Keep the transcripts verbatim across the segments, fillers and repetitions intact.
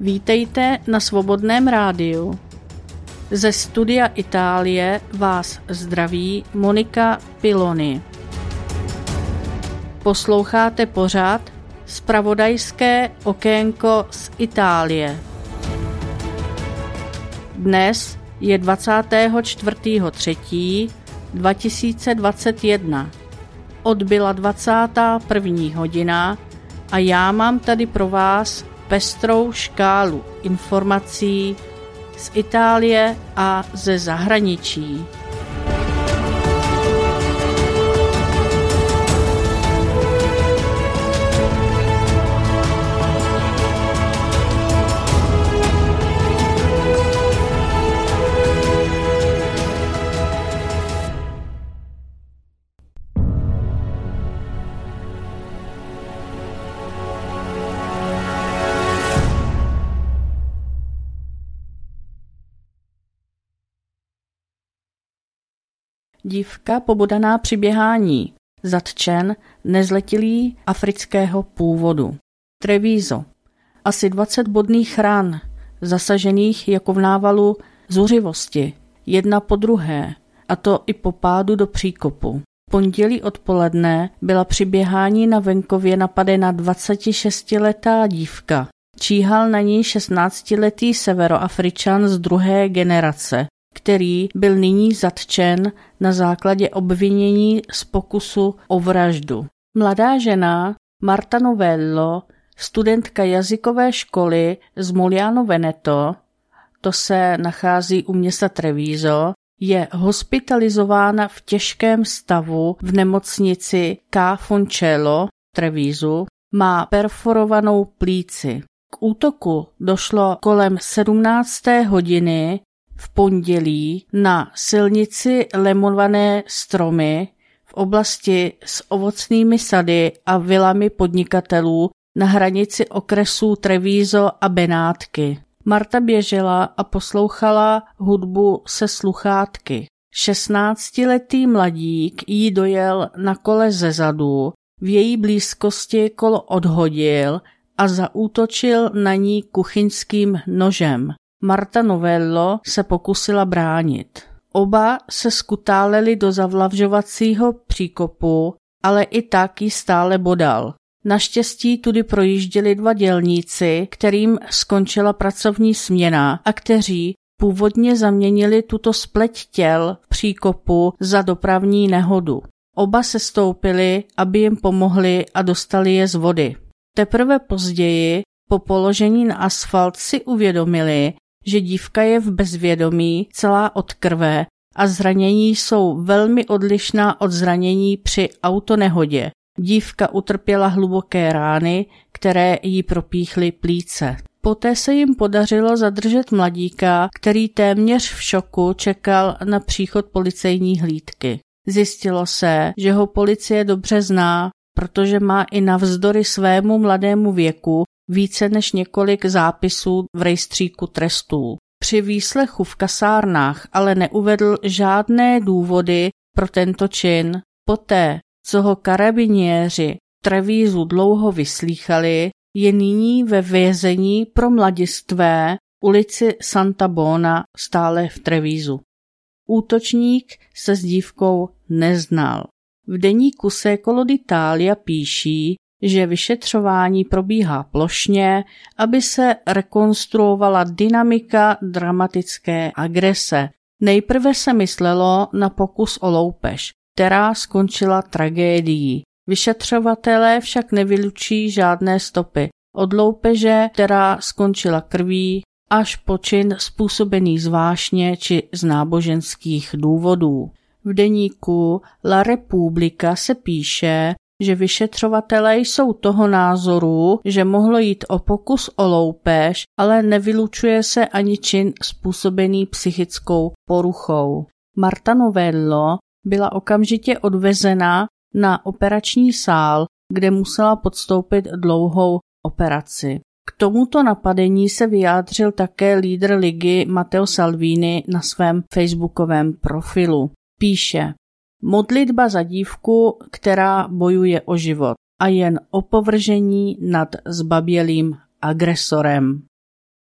Vítejte na Svobodném rádiu. Ze studia Itálie vás zdraví Monika Piloni. Posloucháte pořad Zpravodajské okénko z Itálie. Dnes je dvacátého čtvrtého třetího dva tisíce dvacet jedna. Odbyla dvacátá první hodina a já mám tady pro vás pestrou škálu informací z Itálie a ze zahraničí. Dívka pobodaná při běhání, zatčen nezletilý afrického původu. Treviso. Asi dvacet bodných ran, zasažených jako v návalu zuřivosti, jedna po druhé, a to i po pádu do příkopu. V pondělí odpoledne byla při běhání na venkově napadena dvacetišestiletá dívka. Číhal na ní šestnáctiletý severoafričan z druhé generace, který byl nyní zatčen na základě obvinění z pokusu o vraždu. Mladá žena Marta Novello, studentka jazykové školy z Moliano Veneto, to se nachází u města Treviso, je hospitalizována v těžkém stavu v nemocnici Ca' Foncello v Trevisu, má perforovanou plíci. K útoku došlo kolem sedmnácté hodiny v pondělí na silnici Lemované stromy v oblasti s ovocnými sady a vilami podnikatelů na hranici okresů Treviso a Benátky. Marta běžela a poslouchala hudbu se sluchátky. šestnáctiletý mladík jí dojel na kole zezadu, v její blízkosti kolo odhodil a zaútočil na ní kuchyňským nožem. Marta Novello se pokusila bránit. Oba se skutáleli do zavlažovacího příkopu, ale i tak ji stále bodal. Naštěstí tudy projížděli dva dělníci, kterým skončila pracovní směna a kteří původně zaměnili tuto spleť těl v příkopu za dopravní nehodu. Oba se stoupili, aby jim pomohli a dostali je z vody. Teprve později, po položení na asfalt, si uvědomili, že dívka je v bezvědomí, celá od krve a zranění jsou velmi odlišná od zranění při autonehodě. Dívka utrpěla hluboké rány, které jí propíchly plíce. Poté se jim podařilo zadržet mladíka, který téměř v šoku čekal na příchod policejní hlídky. Zjistilo se, že ho policie dobře zná, protože má i navzdory svému mladému věku více než několik zápisů v rejstříku trestů. Při výslechu v kasárnách ale neuvedl žádné důvody pro tento čin. Poté, co ho karabiniéři v Trevisu dlouho vyslýchali, je nyní ve vězení pro mladistvé ulici Santa Bona stále v Trevisu. Útočník se s dívkou neznal. V deníku Secolo d'Italia píší, že vyšetřování probíhá plošně, aby se rekonstruovala dynamika dramatické agrese. Nejprve se myslelo na pokus o loupež, která skončila tragédií. Vyšetřovatelé však nevylučí žádné stopy. Od loupeže, která skončila krví, až po čin způsobený zvláštně či z náboženských důvodů. V deníku La Repubblica se píše, že vyšetřovatelé jsou toho názoru, že mohlo jít o pokus o loupež, ale nevylučuje se ani čin způsobený psychickou poruchou. Marta Novello byla okamžitě odvezena na operační sál, kde musela podstoupit dlouhou operaci. K tomuto napadení se vyjádřil také lídr ligy Matteo Salvini na svém facebookovém profilu. Píše: modlitba za dívku, která bojuje o život a jen opovržení nad zbabělým agresorem.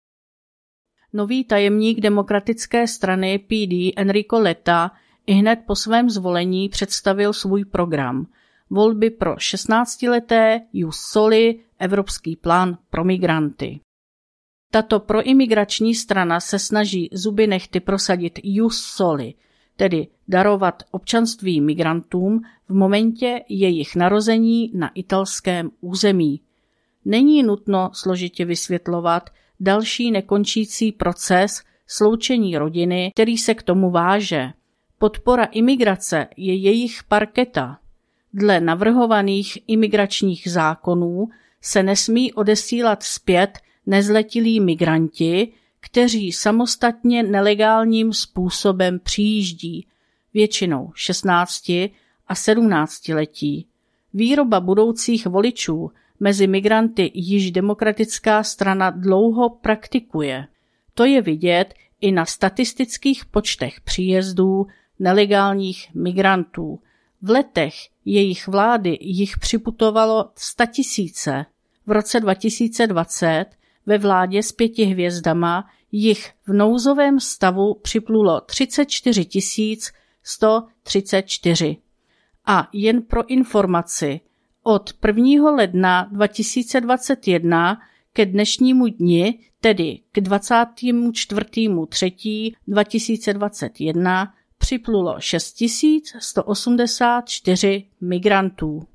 Nový tajemník demokratické strany P D Enrico Letta ihned po svém zvolení představil svůj program. Volby pro šestnáctileté Ius Soli, Evropský plán pro migranty. Tato proimigrační strana se snaží zuby nehty prosadit Ius Soli, tedy darovat občanství migrantům v momentě jejich narození na italském území. Není nutno složitě vysvětlovat další nekončící proces sloučení rodiny, který se k tomu váže. Podpora imigrace je jejich parketa. Dle navrhovaných imigračních zákonů se nesmí odesílat zpět nezletilí migranti, kteří samostatně nelegálním způsobem přijíždí, většinou šestnácti a sedmnáctiletí. Výroba budoucích voličů mezi migranty již demokratická strana dlouho praktikuje. To je vidět i na statistických počtech příjezdů nelegálních migrantů. V letech jejich vlády jich připutovalo statisíce. V roce dva tisíce dvacet ve vládě s pěti hvězdama jich v nouzovém stavu připlulo třicet čtyři tisíc sto třicet čtyři. A jen pro informaci, od prvního ledna dva tisíce dvacet jedna ke dnešnímu dni, tedy k dvacátého čtvrtého třetího dva tisíce dvacet jedna, připlulo šest tisíc sto osmdesát čtyři migrantů.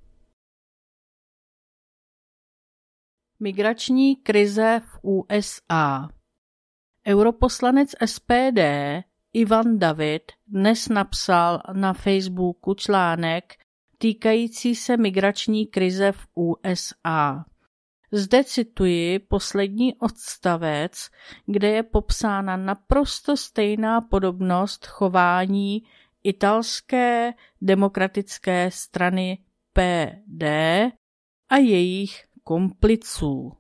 Migrační krize v U S A. Europoslanec S P D Ivan David dnes napsal na Facebooku článek týkající se migrační krize v U S A. Zde cituji poslední odstavec, kde je popsána naprosto stejná podobnost chování italské demokratické strany P D a jejich kompliců.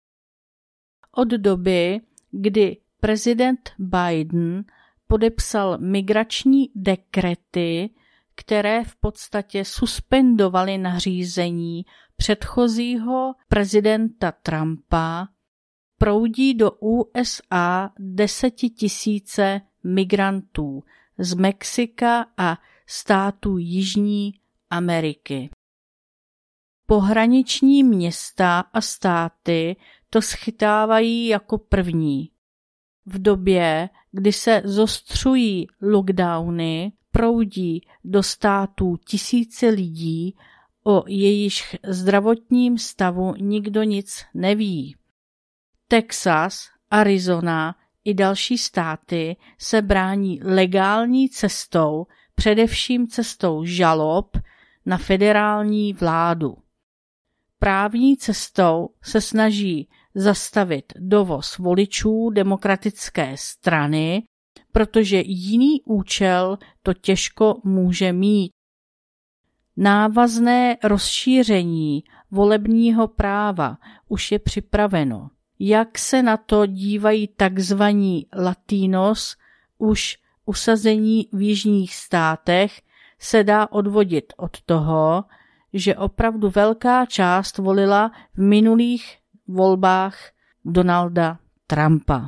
Od doby, kdy prezident Biden podepsal migrační dekrety, které v podstatě suspendovaly nařízení předchozího prezidenta Trumpa, proudí do U S A desetitisíce migrantů z Mexika a států Jižní Ameriky. Pohraniční města a státy to schytávají jako první. V době, kdy se zostřují lockdowny, proudí do států tisíce lidí, o jejichž zdravotním stavu nikdo nic neví. Texas, Arizona i další státy se brání legální cestou, především cestou žalob na federální vládu. Právní cestou se snaží zastavit dovoz voličů demokratické strany, protože jiný účel to těžko může mít. Návazné rozšíření volebního práva už je připraveno. Jak se na to dívají takzvaní Latinos, už usazení v jižních státech, se dá odvodit od toho, že opravdu velká část volila v minulých volbách Donalda Trumpa.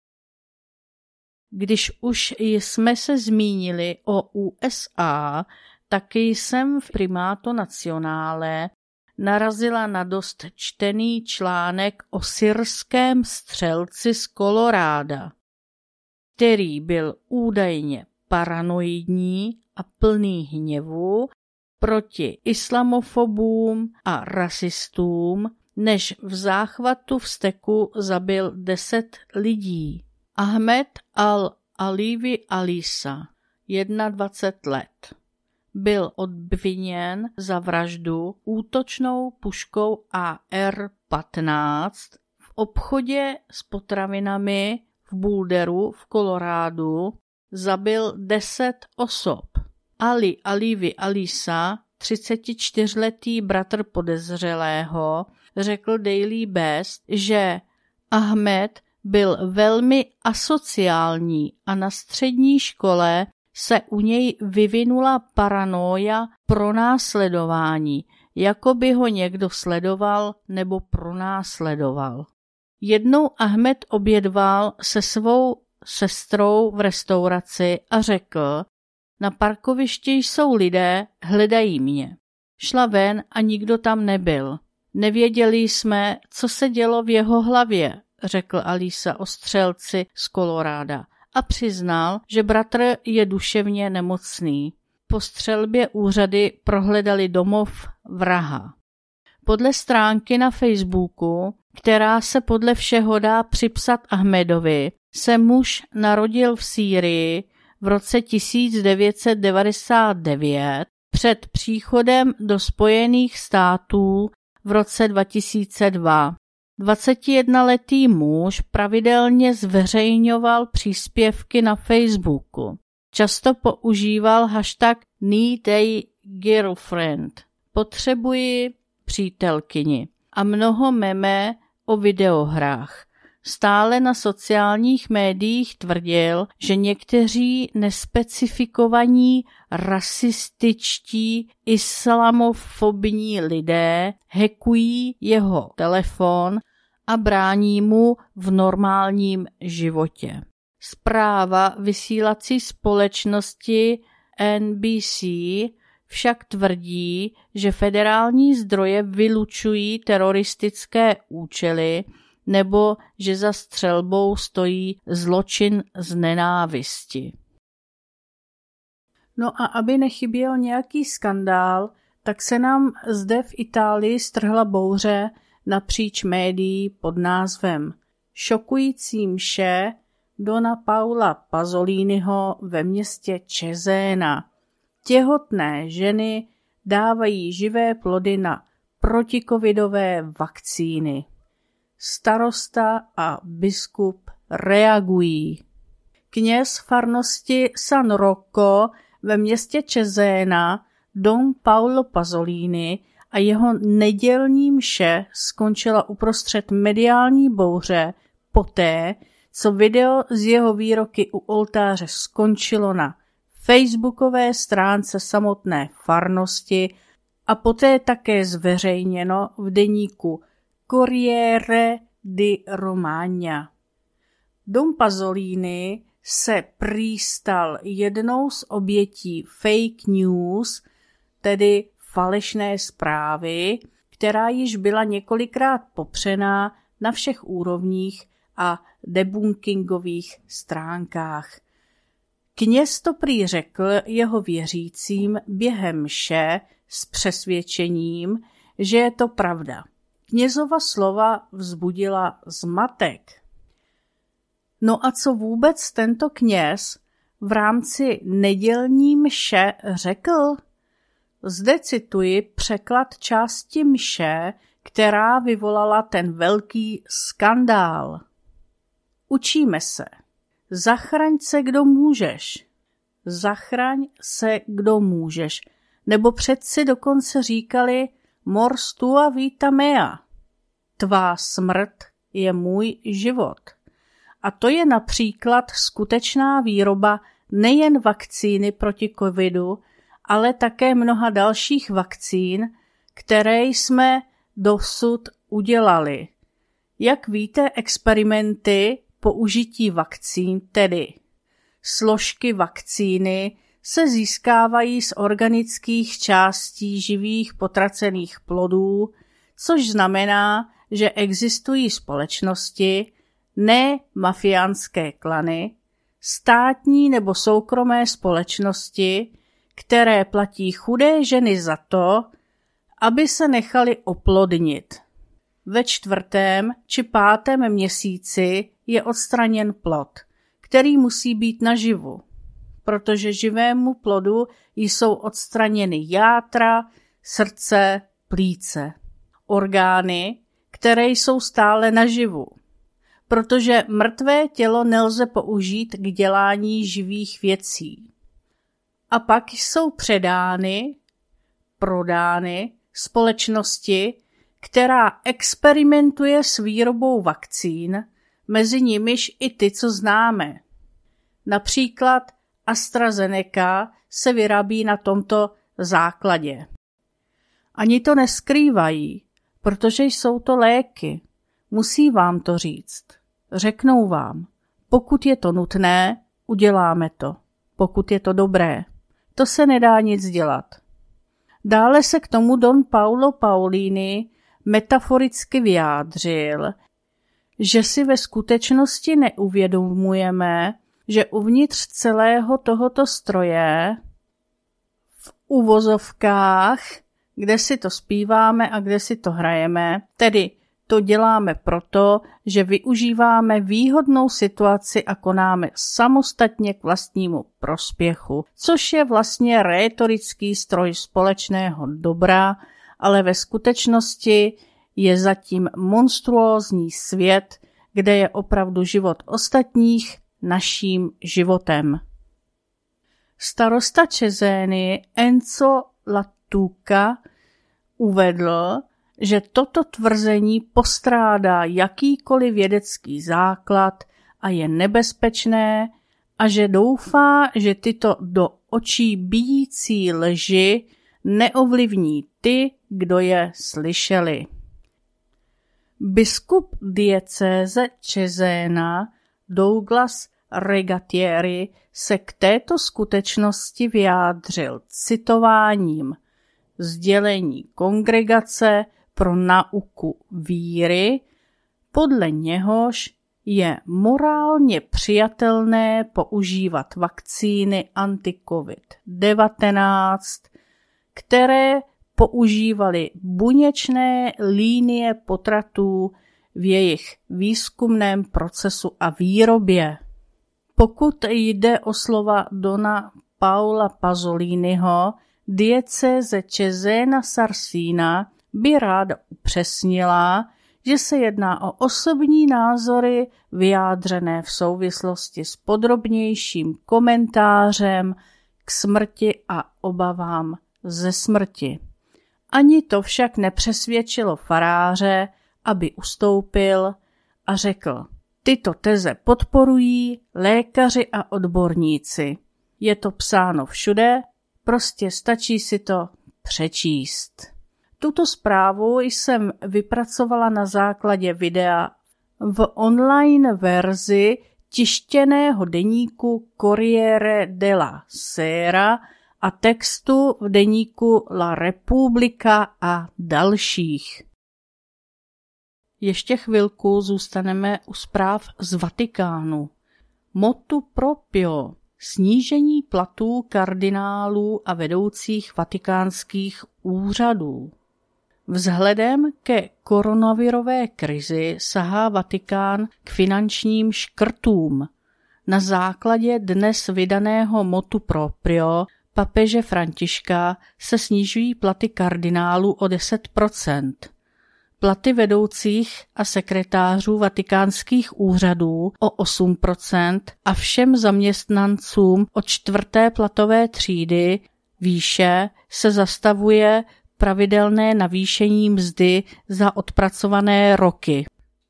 Když už jsme se zmínili o U S A, taky jsem v Primato Nazionale narazila na dost čtený článek o syrském střelci z Koloráda, který byl údajně paranoidní a plný hněvu proti islamofobům a rasistům, než v záchvatu vzteku zabil deset lidí. Ahmed al-Alivi Alisa, dvacet jedna let, byl obviněn za vraždu útočnou puškou A R patnáct v obchodě s potravinami v Boulderu v Kolorádu. Zabil deset osob. Ali Alivi Alisa, třicetičtyřletý bratr podezřelého, řekl Daily Beast, že Ahmed byl velmi asociální a na střední škole se u něj vyvinula paranoia pronásledování, jako by ho někdo sledoval nebo pronásledoval. Jednou Ahmed obědval se svou sestrou v restauraci a řekl: na parkovišti jsou lidé, hledají mě. Šla ven a nikdo tam nebyl. Nevěděli jsme, co se dělo v jeho hlavě, řekl Alisa o střelci z Koloráda a přiznal, že bratr je duševně nemocný. Po střelbě úřady prohledali domov vraha. Podle stránky na Facebooku, která se podle všeho dá připsat Ahmedovi, se muž narodil v Sýrii v roce tisíc devět set devadesát devět před příchodem do Spojených států v roce dva tisíce dva. dvacetijednoletý muž pravidelně zveřejňoval příspěvky na Facebooku. Často používal hashtag Need a Girlfriend, potřebuji přítelkyni, a mnoho meme o videohrách. Stále na sociálních médiích tvrdil, že někteří nespecifikovaní rasističtí islamofobní lidé hackují jeho telefon a brání mu v normálním životě. Zpráva vysílací společnosti N B C však tvrdí, že federální zdroje vylučují teroristické účely nebo že za střelbou stojí zločin z nenávisti. No a aby nechyběl nějaký skandál, tak se nám zde v Itálii strhla bouře napříč médií pod názvem Šokující mše Dona Paula Pasoliniho ve městě Cesena. Těhotné ženy dávají živé plody na protikovidové vakcíny. Starosta a biskup reagují. Kněz farnosti San Rocco ve městě Cesena Don Paolo Pasolini a jeho nedělní mše skončila uprostřed mediální bouře poté, co video z jeho výroky u oltáře skončilo na facebookové stránce samotné farnosti a poté také zveřejněno v deníku Corriere di Romagna. Don Pasolini se prý stal jednou z obětí fake news, tedy falešné zprávy, která již byla několikrát popřená na všech úrovních a debunkingových stránkách. Kněz to prý řekl jeho věřícím během mše s přesvědčením, že je to pravda. Knězova slova vzbudila zmatek. No a co vůbec tento kněz v rámci nedělní mše řekl? Zde cituji překlad části mše, která vyvolala ten velký skandál. Učíme se. Zachraň se, kdo můžeš. Zachraň se, kdo můžeš. Nebo předci dokonce říkali mors tua vita mea. Tvá smrt je můj život. A to je například skutečná výroba nejen vakcíny proti covidu, ale také mnoha dalších vakcín, které jsme dosud udělali. Jak víte, experimenty použití vakcín, tedy složky vakcíny, se získávají z organických částí živých potracených plodů, což znamená, že existují společnosti, ne mafiánské klany, státní nebo soukromé společnosti, které platí chudé ženy za to, aby se nechali oplodnit. Ve čtvrtém či pátém měsíci je odstraněn plod, který musí být naživu, protože živému plodu jsou odstraněny játra, srdce, plíce, orgány, které jsou stále naživu, protože mrtvé tělo nelze použít k dělání živých věcí. A pak jsou předány, prodány společnosti, která experimentuje s výrobou vakcín, mezi nimiž i ty, co známe. Například AstraZeneca se vyrábí na tomto základě. Ani to neskrývají, protože jsou to léky. Musí vám to říct. Řeknou vám, pokud je to nutné, uděláme to. Pokud je to dobré, to se nedá nic dělat. Dále se k tomu Don Paulo Paolini metaforicky vyjádřil, že si ve skutečnosti neuvědomujeme, že uvnitř celého tohoto stroje, v uvozovkách, kde si to zpíváme a kde si to hrajeme, tedy to děláme proto, že využíváme výhodnou situaci a konáme samostatně k vlastnímu prospěchu, což je vlastně rétorický stroj společného dobra, ale ve skutečnosti je zatím monstruózní svět, kde je opravdu život ostatních naším životem. Starosta Ceseny Enzo Lattuca uvedl, že toto tvrzení postrádá jakýkoliv vědecký základ a je nebezpečné a že doufá, že tyto do očí bijící lži neovlivní ty, kdo je slyšeli. Biskup diecéze Cesena Douglas Regatieri se k této skutečnosti vyjádřil citováním sdělení Kongregace pro nauku víry, podle něhož je morálně přijatelné používat vakcíny anti-covid devatenáct, které používaly buněčné linie potratů v jejich výzkumném procesu a výrobě. Pokud jde o slova Dona Paula Pasoliniho, diecéze Cesena Sarsina by ráda upřesnila, že se jedná o osobní názory vyjádřené v souvislosti s podrobnějším komentářem k smrti a obavám ze smrti. Ani to však nepřesvědčilo faráře, aby ustoupil a řekl: tyto teze podporují lékaři a odborníci. Je to psáno všude, prostě stačí si to přečíst. Tuto zprávu jsem vypracovala na základě videa v online verzi tištěného deníku Corriere della Sera a textu v deníku La Repubblica a dalších. Ještě chvilku zůstaneme u zpráv z Vatikánu. Motu proprio snížení platů kardinálů a vedoucích vatikánských úřadů. Vzhledem ke koronavirové krizi sahá Vatikán k finančním škrtům. Na základě dnes vydaného motu proprio papeže Františka se snižují platy kardinálů o deset procent. Platy vedoucích a sekretářů vatikánských úřadů o osm procent a všem zaměstnancům od čtvrté platové třídy výše se zastavuje pravidelné navýšení mzdy za odpracované roky.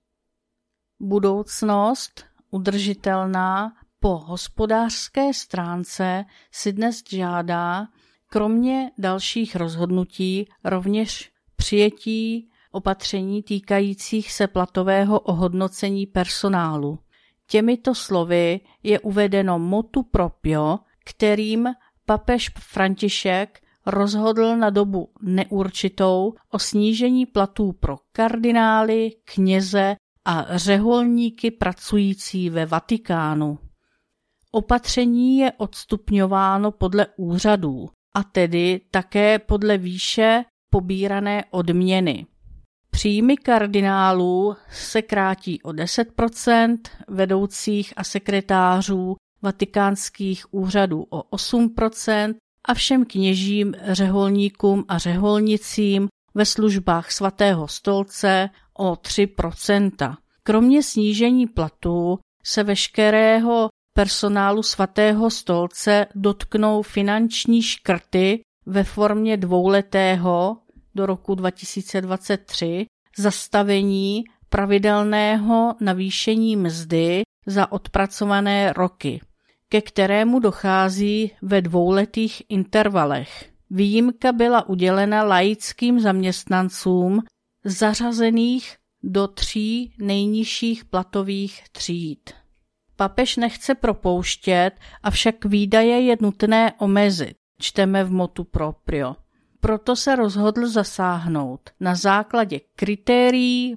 Budoucnost udržitelná po hospodářské stránce si dnes žádá kromě dalších rozhodnutí rovněž přijetí opatření týkajících se platového ohodnocení personálu. Těmito slovy je uvedeno motu proprio, kterým papež František rozhodl na dobu neurčitou o snížení platů pro kardinály, kněze a řeholníky pracující ve Vatikánu. Opatření je odstupňováno podle úřadů, a tedy také podle výše pobírané odměny. Příjmy kardinálů se krátí o deset procent, vedoucích a sekretářů vatikánských úřadů o osm procent a všem kněžím, řeholníkům a řeholnicím ve službách svatého stolce o tři procenta. Kromě snížení platů se veškerého personálu svatého stolce dotknou finanční škrty ve formě dvouletého do roku dva tisíce dvacet tři zastavení pravidelného navýšení mzdy za odpracované roky, ke kterému dochází ve dvouletých intervalech. Výjimka byla udělena laickým zaměstnancům zařazených do tří nejnižších platových tříd. Papež nechce propouštět, avšak výdaje je nutné omezit, čteme v motu proprio. Proto se rozhodl zasáhnout na základě kritérií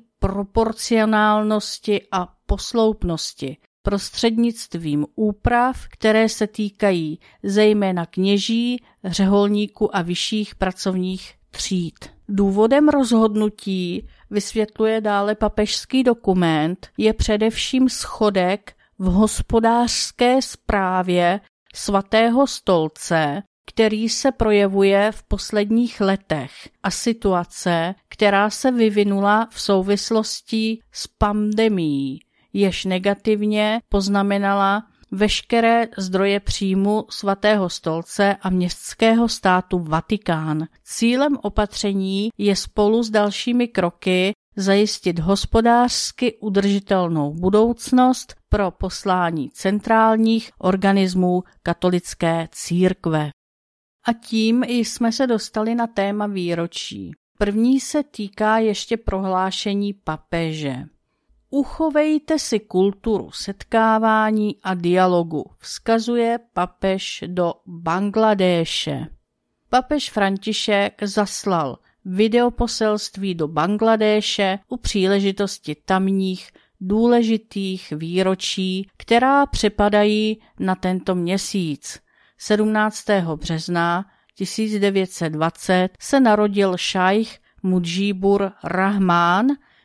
proporcionálnosti a posloupnosti prostřednictvím úprav, které se týkají zejména kněží, řeholníků a vyšších pracovních tříd. Důvodem rozhodnutí, vysvětluje dále papežský dokument, je především schodek v hospodářské správě Svatého stolce, který se projevuje v posledních letech, a situace, která se vyvinula v souvislosti s pandemií, jež negativně poznamenala veškeré zdroje příjmu Svatého stolce a městského státu Vatikán. Cílem opatření je spolu s dalšími kroky zajistit hospodářsky udržitelnou budoucnost pro poslání centrálních organismů katolické církve. A tím jsme se dostali na téma výročí. První se týká ještě prohlášení papeže. Uchovejte si kulturu setkávání a dialogu, vzkazuje papež do Bangladéše. Papež František zaslal videoposelství do Bangladéše u příležitosti tamních důležitých výročí, která připadají na tento měsíc. sedmnáctého března tisíc devět set dvacet se narodil šajch Mudžíbur Rahmán,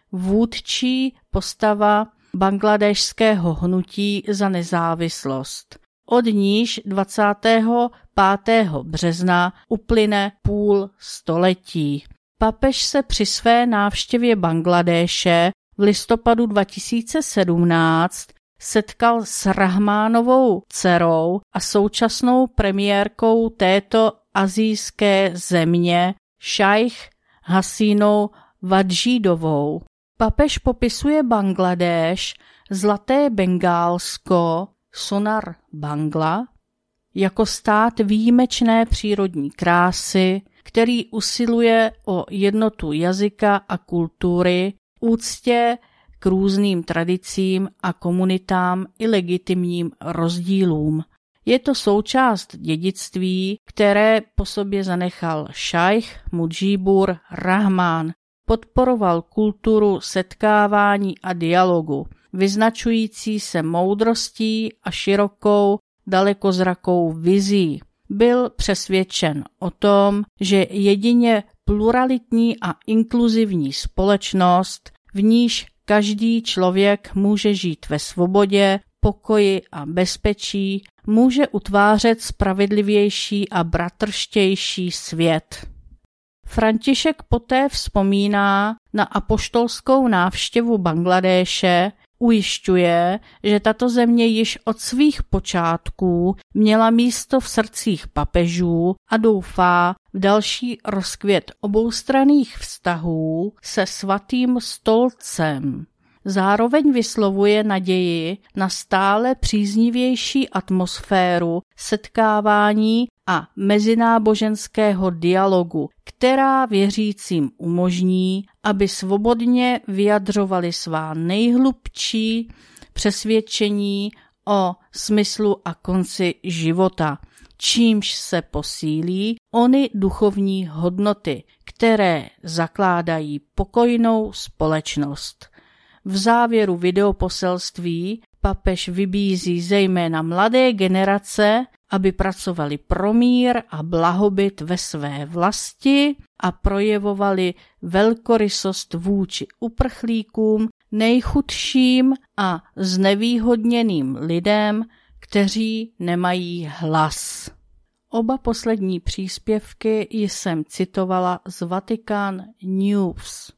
vůdčí postava bangladéšského hnutí za nezávislost. Od níž dvacátého pátého března uplyne půl století. Papež se při své návštěvě Bangladéše v listopadu dva tisíce sedmnáct setkal s Rahmánovou dcerou a současnou premiérkou této asijské země šajch Hasínou Vadžídovou. Papež popisuje Bangladéš, Zlaté Bengálsko, Sonar Bangla, jako stát výjimečné přírodní krásy, který usiluje o jednotu jazyka a kultury, úctě k různým tradicím a komunitám i legitimním rozdílům. Je to součást dědictví, které po sobě zanechal šajch Mudžíbur Rahmán. Podporoval kulturu setkávání a dialogu, vyznačující se moudrostí a širokou, dalekozrakou vizí. Byl přesvědčen o tom, že jedině pluralitní a inkluzivní společnost, v níž každý člověk může žít ve svobodě, pokoji a bezpečí, může utvářet spravedlivější a bratrštější svět. František poté vzpomíná na apoštolskou návštěvu Bangladéše, ujišťuje, že tato země již od svých počátků měla místo v srdcích papežů a doufá v další rozkvět oboustranných vztahů se Svatým stolcem. Zároveň vyslovuje naději na stále příznivější atmosféru setkávání a mezináboženského dialogu, která věřícím umožní, aby svobodně vyjadřovali svá nejhlubší přesvědčení o smyslu a konci života, čímž se posílí ony duchovní hodnoty, které zakládají pokojnou společnost. V závěru videoposelství papež vybízí zejména mladé generace, aby pracovali pro mír a blahobyt ve své vlasti a projevovali velkorysost vůči uprchlíkům, nejchudším a znevýhodněným lidem, kteří nemají hlas. Oba poslední příspěvky jsem citovala z Vatican News.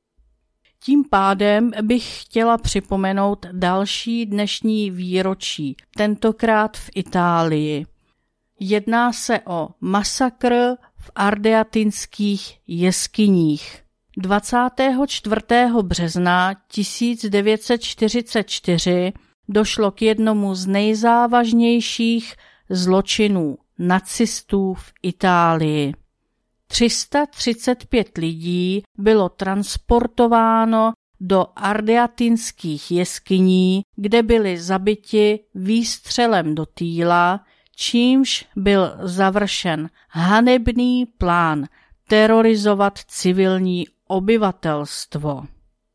Tím pádem bych chtěla připomenout další dnešní výročí, tentokrát v Itálii. Jedná se o masakr v ardeatinských jeskyních. dvacátého čtvrtého března tisíc devět set čtyřicet čtyři došlo k jednomu z nejzávažnějších zločinů nacistů v Itálii. tři sta třicet pět lidí bylo transportováno do ardeatinských jeskyní, kde byli zabiti výstřelem do týla, čímž byl završen hanebný plán terorizovat civilní obyvatelstvo.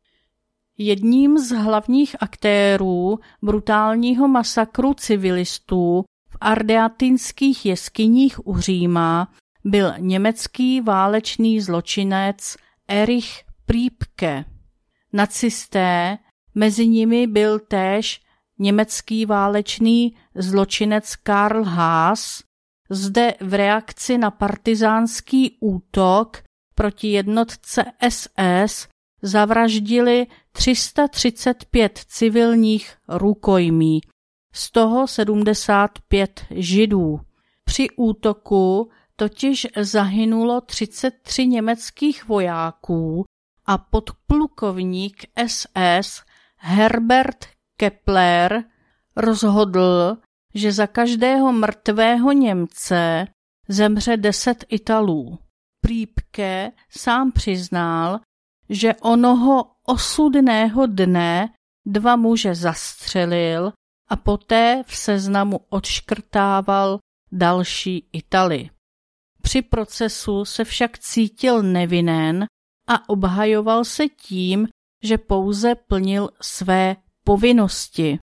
Jedním z hlavních aktérů brutálního masakru civilistů v ardeatinských jeskyních u Říma byl německý válečný zločinec Erich Priebke. Nacisté, mezi nimi byl též německý válečný zločinec Karl Haas, zde v reakci na partyzánský útok proti jednotce S S zavraždili tři sta třicet pět civilních rukojmí, z toho sedmdesát pět Židů. Při útoku totiž zahynulo třicet tři německých vojáků a podplukovník S S Herbert Kepler rozhodl, že za každého mrtvého Němce zemře deset Italů. Priebke sám přiznal, že onoho osudného dne dva muže zastřelil a poté v seznamu odškrtával další Italy. Při procesu se však cítil nevinen a obhajoval se tím, že pouze plnil své povinnosti.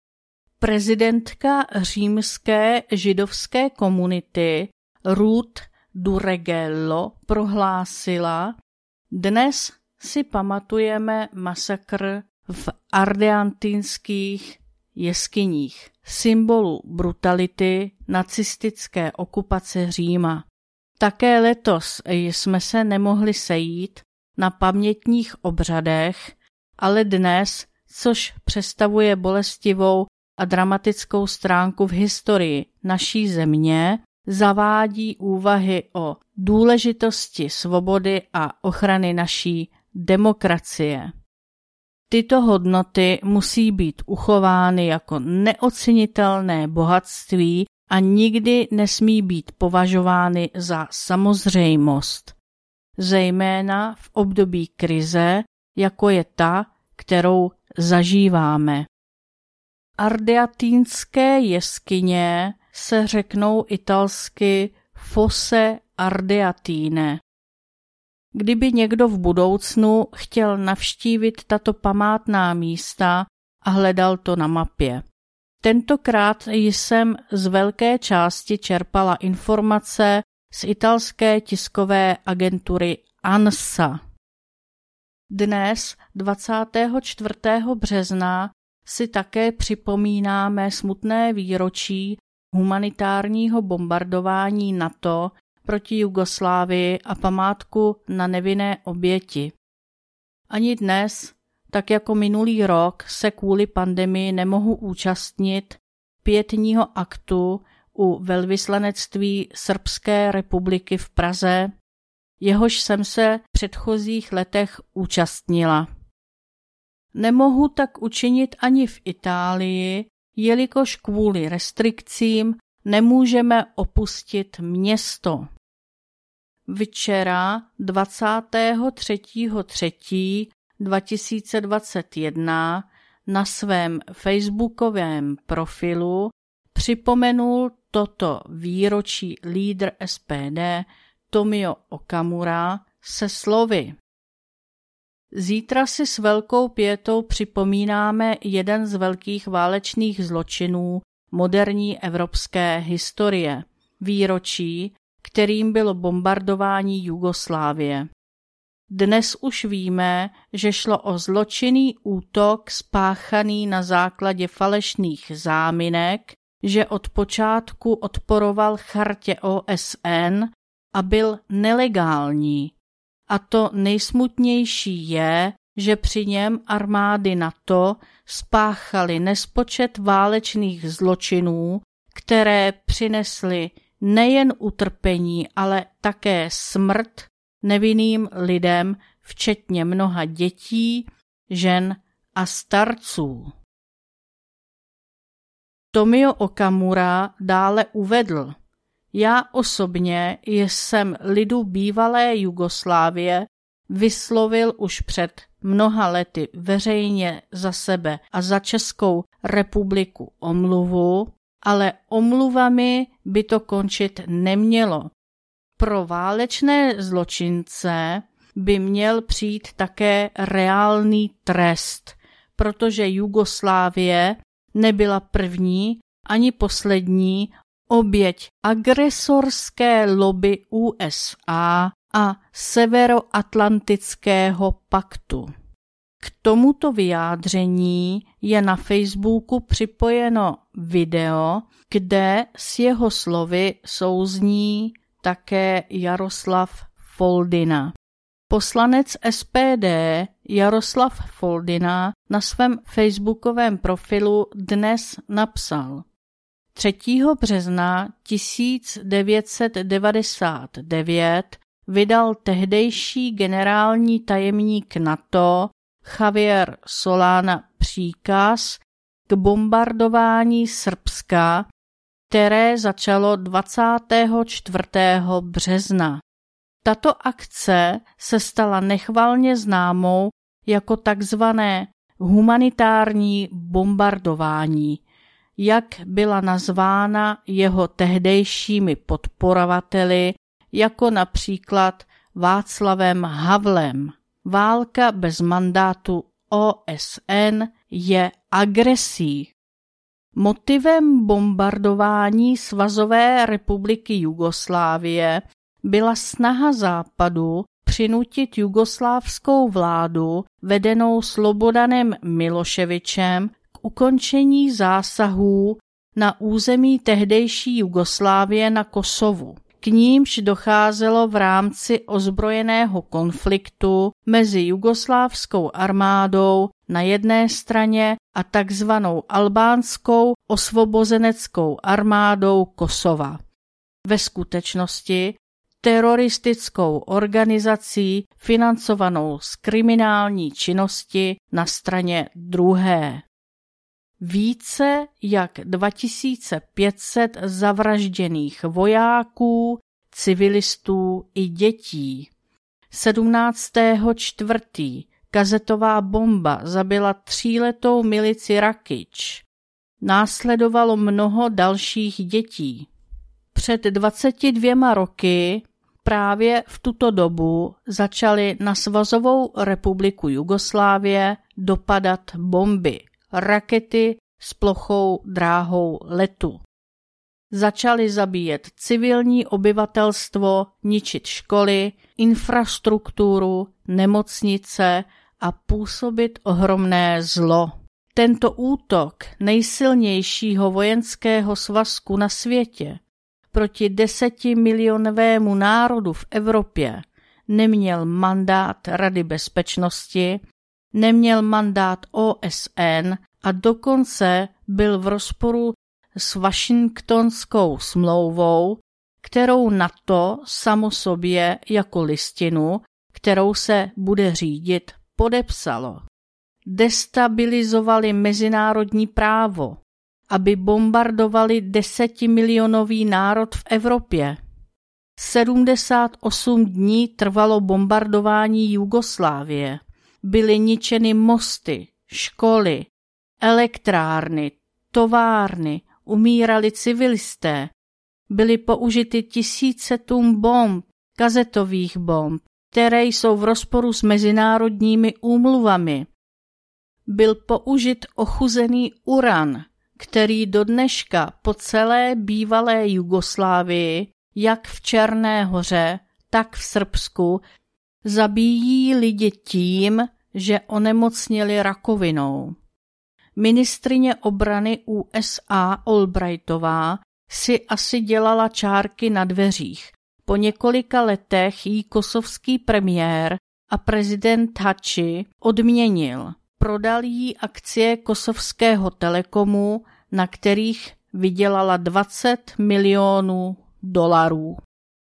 Prezidentka římské židovské komunity Ruth Duregello prohlásila: dnes si pamatujeme masakr v ardeatinských jeskyních, symbolu brutality nacistické okupace Říma. Také letos jsme se nemohli sejít na pamětních obřadech, ale dnes, což představuje bolestivou a dramatickou stránku v historii naší země, zavádí úvahy o důležitosti svobody a ochrany naší demokracie. Tyto hodnoty musí být uchovány jako neocenitelné bohatství a nikdy nesmí být považovány za samozřejmost, zejména v období krize, jako je ta, kterou zažíváme. Ardeatinské jeskyně se řeknou italsky Fosse Ardeatine. Kdyby někdo v budoucnu chtěl navštívit tato památná místa a hledal to na mapě. Tentokrát jsem z velké části čerpala informace z italské tiskové agentury ANSA. Dnes, dvacátého čtvrtého března, si také připomínáme smutné výročí humanitárního bombardování NATO proti Jugoslávii a památku na nevinné oběti. Ani dnes, tak jako minulý rok, se kvůli pandemii nemohu účastnit pietního aktu u velvyslanectví Srbské republiky v Praze, jehož jsem se v předchozích letech účastnila. Nemohu tak učinit ani v Itálii, jelikož kvůli restrikcím nemůžeme opustit město. Včera dvacátého třetího třetího dva tisíce dvacet jedna na svém facebookovém profilu připomenul toto výročí lídr S P D Tomio Okamura se slovy: zítra si s velkou pietou připomínáme jeden z velkých válečných zločinů moderní evropské historie, výročí, kterým bylo bombardování Jugoslávie. Dnes už víme, že šlo o zločinný útok spáchaný na základě falešných záminek, že od počátku odporoval chartě O S N a byl nelegální. A to nejsmutnější je, že při něm armády NATO spáchaly nespočet válečných zločinů, které přinesly nejen utrpení, ale také smrt nevinným lidem, včetně mnoha dětí, žen a starců. Tomio Okamura dále uvedl: já osobně jsem lidu bývalé Jugoslávie vyslovil už před mnoha lety veřejně za sebe a za Českou republiku omluvu, ale omluvami by to končit nemělo. Pro válečné zločince by měl přijít také reálný trest, protože Jugoslávie nebyla první ani poslední oběť agresorské lobby U S A a Severoatlantického paktu. K tomuto vyjádření je na Facebooku připojeno video, kde s jeho slovy souzní také Jaroslav Foldina. Poslanec S P D Jaroslav Foldina na svém facebookovém profilu dnes napsal: třetího března tisíc devět set devadesát devět vydal tehdejší generální tajemník NATO Javier Solana příkaz k bombardování Srbska, které začalo dvacátého čtvrtého března. Tato akce se stala nechvalně známou jako takzvané humanitární bombardování, jak byla nazvána jeho tehdejšími podporovateli, jako například Václavem Havlem. Válka bez mandátu O S N je agresí. Motivem bombardování Svazové republiky Jugoslávie byla snaha Západu přinutit jugoslávskou vládu vedenou Slobodanem Miloševičem k ukončení zásahů na území tehdejší Jugoslávie na Kosovu. K nímž docházelo v rámci ozbrojeného konfliktu mezi jugoslávskou armádou na jedné straně a takzvanou albánskou osvobozeneckou armádou Kosova. Ve skutečnosti teroristickou organizací financovanou z kriminální činnosti na straně druhé. Více jak dva tisíce pět set zavražděných vojáků, civilistů i dětí. sedmnáctého čtvrtého kazetová bomba zabila tříletou milici Rakič. Následovalo mnoho dalších dětí. Před dvaceti dvěma roky právě v tuto dobu začaly na Svazovou republiku Jugoslávie dopadat bomby, rakety s plochou dráhou letu. Začaly zabíjet civilní obyvatelstvo, ničit školy, infrastrukturu, nemocnice a působit ohromné zlo. Tento útok nejsilnějšího vojenského svazku na světě proti desetimilionovému národu v Evropě neměl mandát Rady bezpečnosti, neměl mandát O S N a dokonce byl v rozporu s Washingtonskou smlouvou, kterou NATO samo sobě jako listinu, kterou se bude řídit, podepsalo. Destabilizovali mezinárodní právo, aby bombardovali desetimilionový národ v Evropě. sedmdesát osm dní trvalo bombardování Jugoslávie. Byly ničeny mosty, školy, elektrárny, továrny, umírali civilisté. Byly použity tisíce tun bomb, kazetových bomb, které jsou v rozporu s mezinárodními úmluvami. Byl použit ochuzený uran, který do dneška po celé bývalé Jugoslávii, jak v Černé Hoře, tak v Srbsku, zabíjí lidi tím, že onemocněli rakovinou. Ministryně obrany U S A Albrightová si asi dělala čárky na dveřích. Po několika letech jí kosovský premiér a prezident Thaci odměnil. Prodal jí akcie kosovského telekomu, na kterých vydělala dvacet milionů dolarů.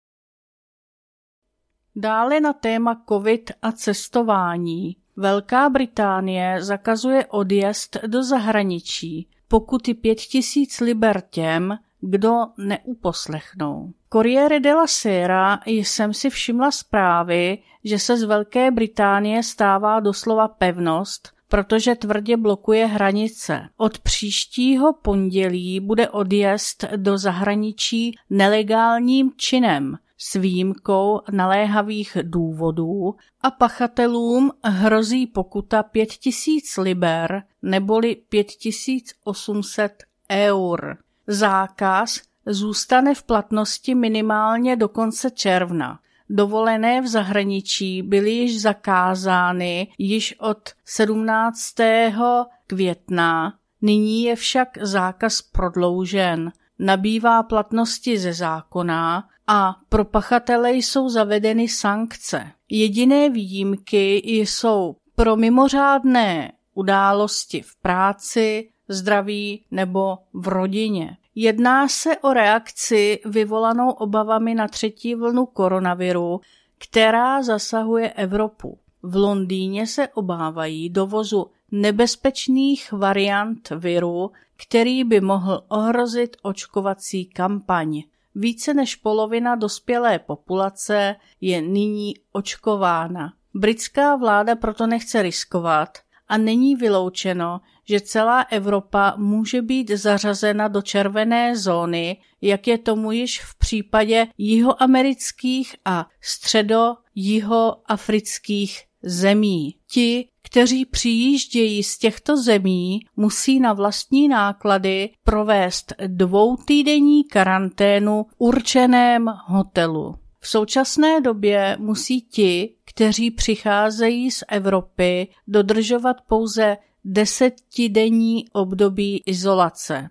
Dále na téma covid a cestování. Velká Británie zakazuje odjezd do zahraničí. Pokuty pět tisíc liber těm, kdo neuposlechnou. Corriere della Sera jsem si všimla zprávy, že se z Velké Británie stává doslova pevnost, protože tvrdě blokuje hranice. Od příštího pondělí bude odjezd do zahraničí nelegálním činem s výjimkou naléhavých důvodů a pachatelům hrozí pokuta pět tisíc liber neboli pět tisíc osm set eur. Zákaz zůstane v platnosti minimálně do konce června. Dovolené v zahraničí byly již zakázány již od sedmnáctého května, nyní je však zákaz prodloužen. Nabývá platnosti ze zákona a pro pachatele jsou zavedeny sankce. Jediné výjimky jsou pro mimořádné události v práci, zdraví nebo v rodině. Jedná se o reakci vyvolanou obavami na třetí vlnu koronaviru, která zasahuje Evropu. V Londýně se obávají dovozu nebezpečných variant viru, který by mohl ohrozit očkovací kampaň. Více než polovina dospělé populace je nyní očkována. Britská vláda proto nechce riskovat a není vyloučeno, že celá Evropa může být zařazena do červené zóny, jak je tomu již v případě jihoamerických a středo-jihoafrických zemí. Ti, kteří přijíždějí z těchto zemí, musí na vlastní náklady provést dvoutýdenní karanténu v určeném hotelu. V současné době musí ti, kteří přicházejí z Evropy, dodržovat pouze desetidenní období izolace.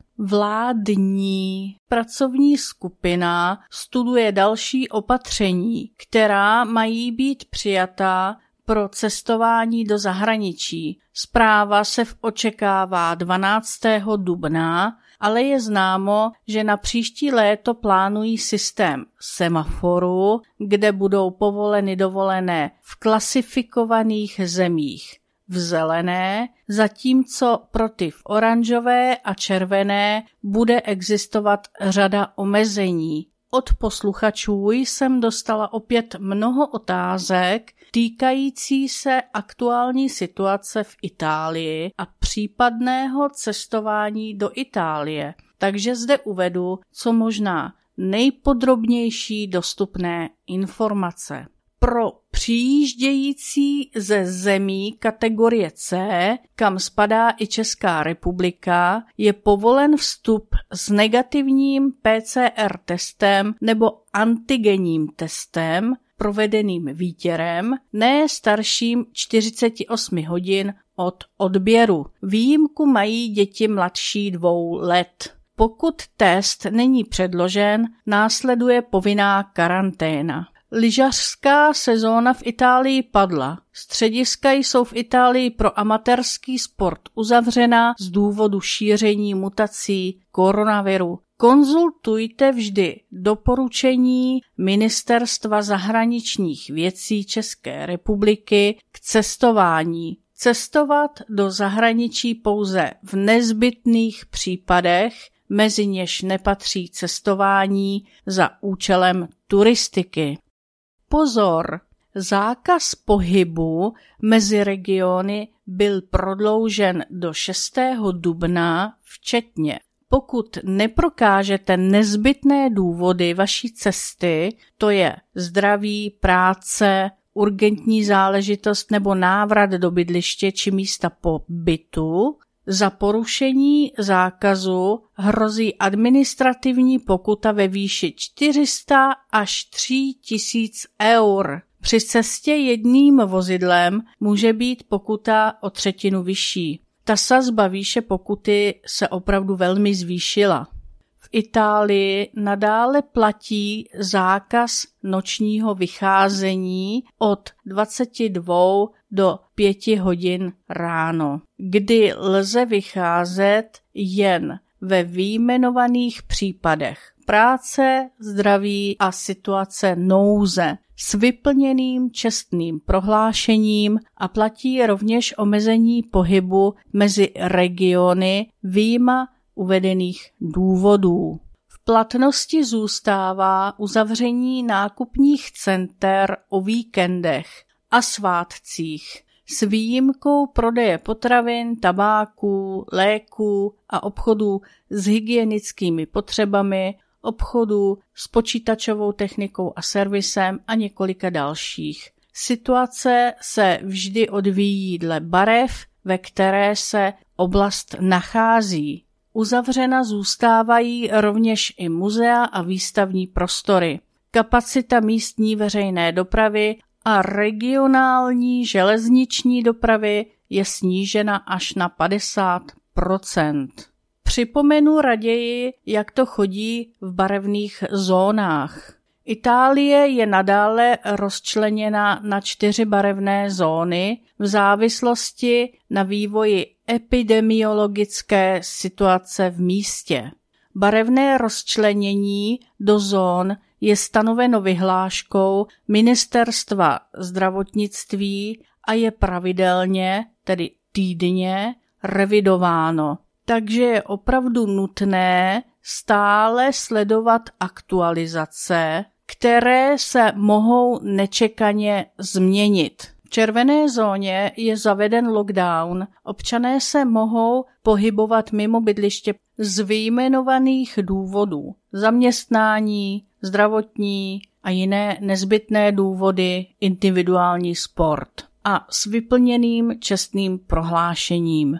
Vládní pracovní skupina studuje další opatření, která mají být přijatá pro cestování do zahraničí. Zpráva se očekává dvanáctého dubna, ale je známo, že na příští léto plánují systém semaforu, kde budou povoleny dovolené v klasifikovaných zemích v zelené, zatímco pro ty v oranžové a červené bude existovat řada omezení. Od posluchačů jsem dostala opět mnoho otázek týkající se aktuální situace v Itálii a případného cestování do Itálie, takže zde uvedu co možná nejpodrobnější dostupné informace. Pro přijíždějící ze zemí kategorie C, kam spadá i Česká republika, je povolen vstup s negativním P C R testem nebo antigenním testem provedeným výtěrem, ne starším čtyřicet osm hodin od odběru. Výjimku mají děti mladší dvou let. Pokud test není předložen, následuje povinná karanténa. Lyžařská sezóna v Itálii padla. Střediska jsou v Itálii pro amatérský sport uzavřena z důvodu šíření mutací koronaviru. Konzultujte vždy doporučení Ministerstva zahraničních věcí České republiky k cestování. Cestovat do zahraničí pouze v nezbytných případech, mezi něž nepatří cestování za účelem turistiky. Pozor! Zákaz pohybu mezi regiony byl prodloužen do šestého dubna včetně. Pokud neprokážete nezbytné důvody vaší cesty, to je zdraví, práce, urgentní záležitost nebo návrat do bydliště či místa pobytu, za porušení zákazu hrozí administrativní pokuta ve výši čtyři sta až tři tisíce eur. Při cestě jedním vozidlem může být pokuta o třetinu vyšší. Ta sazba výše pokuty se opravdu velmi zvýšila. V Itálii nadále platí zákaz nočního vycházení od dvacet dva do pěti hodin ráno, kdy lze vycházet jen ve vyjmenovaných případech práce, zdraví a situace nouze s vyplněným čestným prohlášením a platí rovněž omezení pohybu mezi regiony vyjma uvedených důvodů. V platnosti zůstává uzavření nákupních center o víkendech a svátcích s výjimkou prodeje potravin, tabáku, léků a obchodů s hygienickými potřebami, obchodů s počítačovou technikou a servisem a několika dalších. Situace se vždy odvíjí dle barev, ve které se oblast nachází. Uzavřena zůstávají rovněž i muzea a výstavní prostory. Kapacita místní veřejné dopravy a regionální železniční dopravy je snížena až na padesát procent. Připomenu raději, jak to chodí v barevných zónách. Itálie je nadále rozčleněna na čtyři barevné zóny v závislosti na vývoji epidemiologické situace v místě. Barevné rozčlenění do zón je stanoveno vyhláškou Ministerstva zdravotnictví a je pravidelně, tedy týdně, revidováno. Takže je opravdu nutné stále sledovat aktualizace, které se mohou nečekaně změnit. V červené zóně je zaveden lockdown, občané se mohou pohybovat mimo bydliště z vyjmenovaných důvodů. Zaměstnání, zdravotní a jiné nezbytné důvody, individuální sport a s vyplněným čestným prohlášením.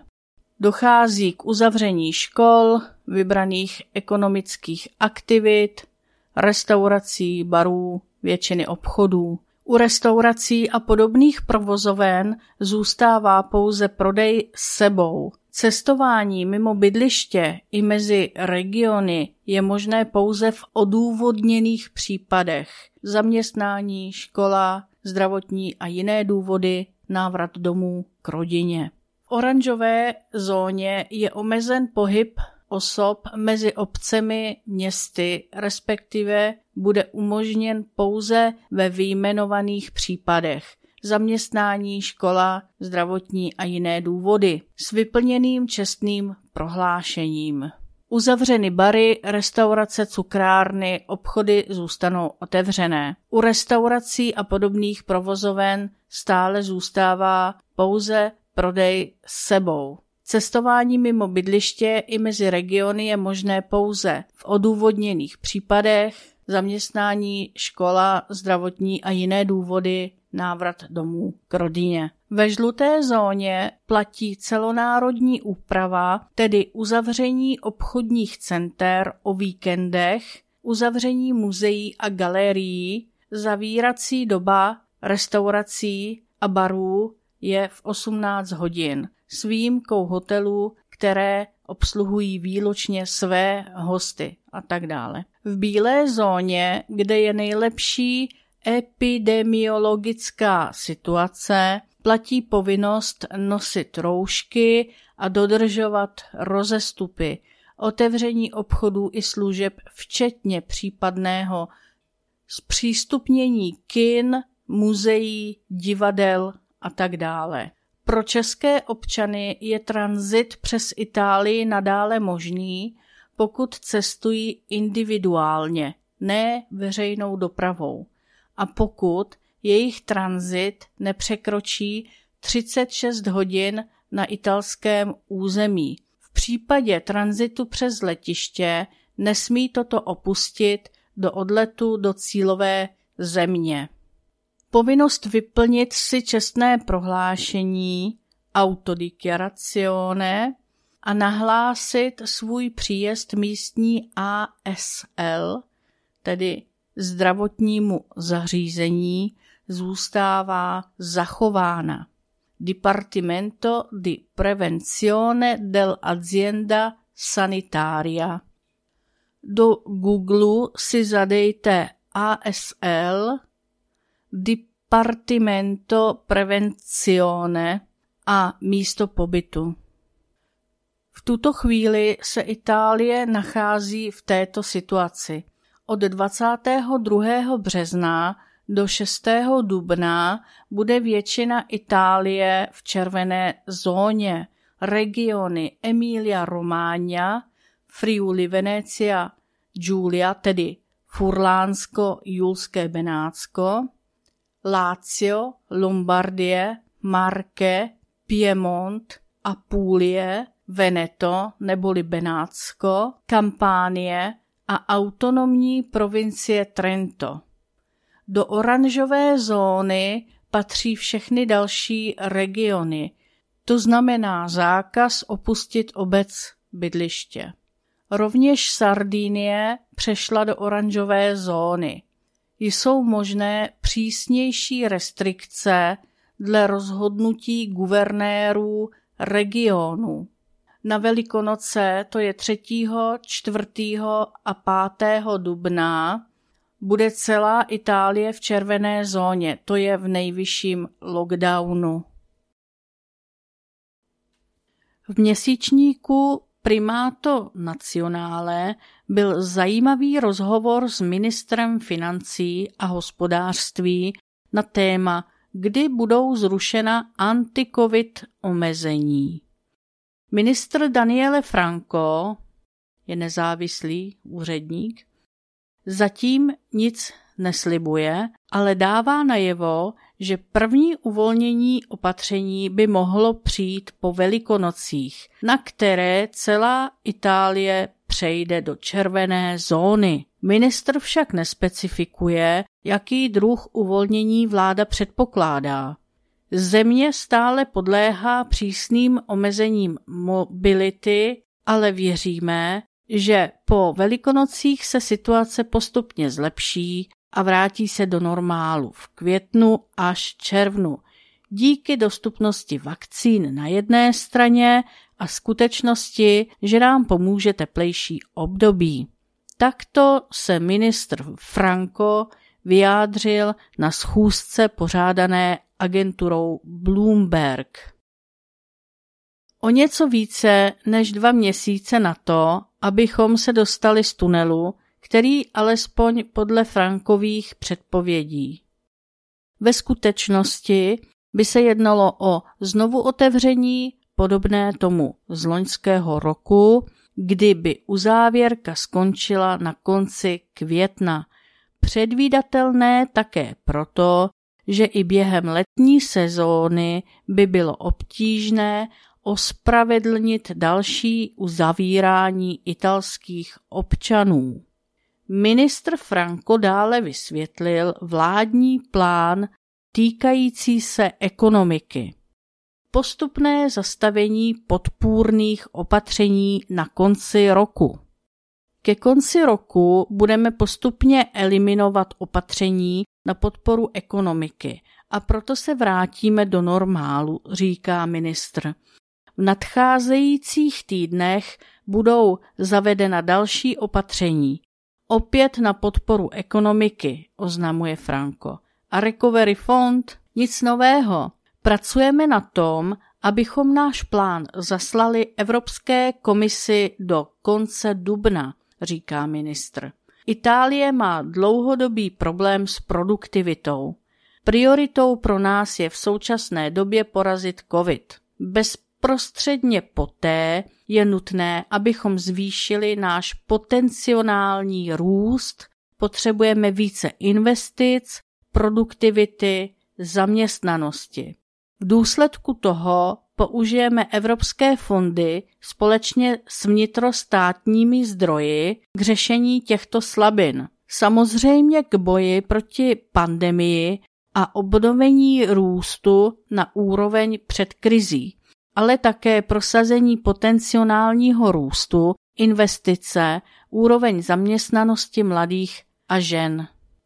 Dochází k uzavření škol, vybraných ekonomických aktivit, restaurací, barů, většiny obchodů. U restaurací a podobných provozoven zůstává pouze prodej s sebou. Cestování mimo bydliště i mezi regiony je možné pouze v odůvodněných případech. Zaměstnání, škola, zdravotní a jiné důvody, návrat domů k rodině. V oranžové zóně je omezen pohyb osob mezi obcemi, městy, respektive bude umožněn pouze ve vyjmenovaných případech. Zaměstnání, škola, zdravotní a jiné důvody s vyplněným čestným prohlášením. Uzavřeny bary, restaurace, cukrárny, obchody zůstanou otevřené. U restaurací a podobných provozoven stále zůstává pouze prodej s sebou. Cestování mimo bydliště i mezi regiony je možné pouze v odůvodněných případech, zaměstnání, škola, zdravotní a jiné důvody, návrat domů k rodině. Ve žluté zóně platí celonárodní úprava, tedy uzavření obchodních center o víkendech, uzavření muzeí a galerií, zavírací doba restaurací a barů je v osmnáct hodin, s výjimkou hotelů, které obsluhují výlučně své hosty a tak dále. V bílé zóně, kde je nejlepší epidemiologická situace, platí povinnost nosit roušky a dodržovat rozestupy, otevření obchodů i služeb, včetně případného zpřístupnění kin, muzeí, divadel a tak dále. Pro české občany je tranzit přes Itálii nadále možný, pokud cestují individuálně, ne veřejnou dopravou, a pokud jejich tranzit nepřekročí třicet šest hodin na italském území. V případě tranzitu přes letiště nesmí toto opustit do odletu do cílové země. Povinnost vyplnit si čestné prohlášení autodichiarazione a nahlásit svůj příjezd místní A S L, tedy zdravotnímu zařízení, zůstává zachována. Dipartimento di Prevenzione dell'Azienda Sanitaria. Do Google si zadejte A S L, Dipartimento Prevenzione a místo pobytu. V tuto chvíli se Itálie nachází v této situaci. Od dvacátého druhého března do šestého dubna bude většina Itálie v červené zóně. Regiony Emilia Romagna, Friuli Venezia Giulia, tedy Furlánsko, Julské Benátsko, Lazio, Lombardie, Marke, Piemont, Apulie, Veneto neboli Benátsko, Kampánie a autonomní provincie Trento. Do oranžové zóny patří všechny další regiony, to znamená zákaz opustit obec bydliště. Rovněž Sardinie přešla do oranžové zóny. Jsou možné přísnější restrikce dle rozhodnutí guvernérů regionu. Na Velikonoce, to je třetího, čtvrtého a pátého dubna, bude celá Itálie v červené zóně, to je v nejvyšším lockdownu. V měsíčníku Primato Nazionale byl zajímavý rozhovor s ministrem financí a hospodářství na téma, kdy budou zrušena anti-covid omezení. Ministr Daniele Franco je nezávislý úředník, zatím nic neslibuje, ale dává najevo, že první uvolnění opatření by mohlo přijít po Velikonocích, na které celá Itálie přejde do červené zóny. Ministr však nespecifikuje, jaký druh uvolnění vláda předpokládá. Země stále podléhá přísným omezením mobility, ale věříme, že po Velikonocích se situace postupně zlepší a vrátí se do normálu v květnu až červnu díky dostupnosti vakcín na jedné straně a skutečnosti, že nám pomůže teplejší období. Takto se ministr Franco vyjádřil na schůzce pořádané agenturou Bloomberg. O něco více než dva měsíce na to, abychom se dostali z tunelu, který alespoň podle Frankových předpovědí. Ve skutečnosti by se jednalo o znovu otevření podobné tomu z loňského roku, kdyby uzávěrka skončila na konci května. Předvídatelné také proto, že i během letní sezóny by bylo obtížné ospravedlnit další uzavírání italských občanů. Ministr Franco dále vysvětlil vládní plán týkající se ekonomiky. Postupné zastavení podpůrných opatření na konci roku. Ke konci roku budeme postupně eliminovat opatření na podporu ekonomiky a proto se vrátíme do normálu, říká ministr. V nadcházejících týdnech budou zavedena další opatření. Opět na podporu ekonomiky, oznamuje Franco. A Recovery Fund? Nic nového. Pracujeme na tom, abychom náš plán zaslali Evropské komisi do konce dubna, říká ministr. Itálie má dlouhodobý problém s produktivitou. Prioritou pro nás je v současné době porazit covid. Bezprostředně poté je nutné, abychom zvýšili náš potenciální růst. Potřebujeme více investic, produktivity, zaměstnanosti. V důsledku toho použijeme evropské fondy společně s vnitrostátními zdroji k řešení těchto slabin. Samozřejmě k boji proti pandemii a obnovení růstu na úroveň před krizí, ale také prosazení potenciálního růstu, investice, úroveň zaměstnanosti mladých a žen.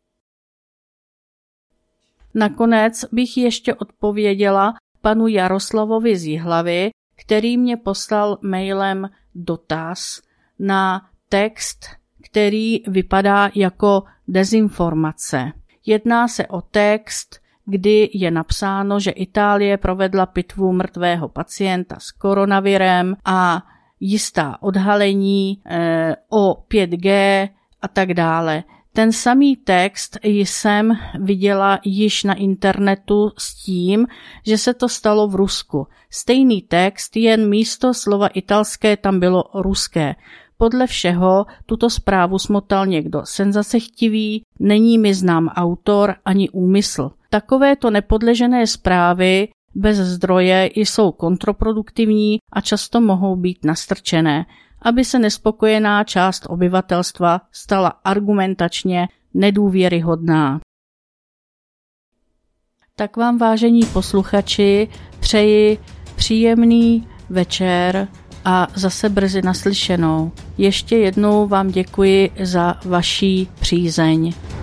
Nakonec bych ještě odpověděla panu Jaroslavovi z Jihlavy, který mě poslal mailem dotaz na text, který vypadá jako dezinformace. Jedná se o text, kdy je napsáno, že Itálie provedla pitvu mrtvého pacienta s koronavirem a jistá odhalení e, o pět G a tak dále. Ten samý text jsem viděla již na internetu s tím, že se to stalo v Rusku. Stejný text, jen místo slova italské tam bylo ruské. Podle všeho tuto zprávu smotal někdo senzasechtivý, není mi znám autor ani úmysl. Takovéto nepodležené zprávy bez zdroje jsou kontraproduktivní a často mohou být nastrčené, aby se nespokojená část obyvatelstva stala argumentačně nedůvěryhodná. Tak vám, vážení posluchači, přeji příjemný večer a zase brzy naslyšenou. Ještě jednou vám děkuji za vaši přízeň.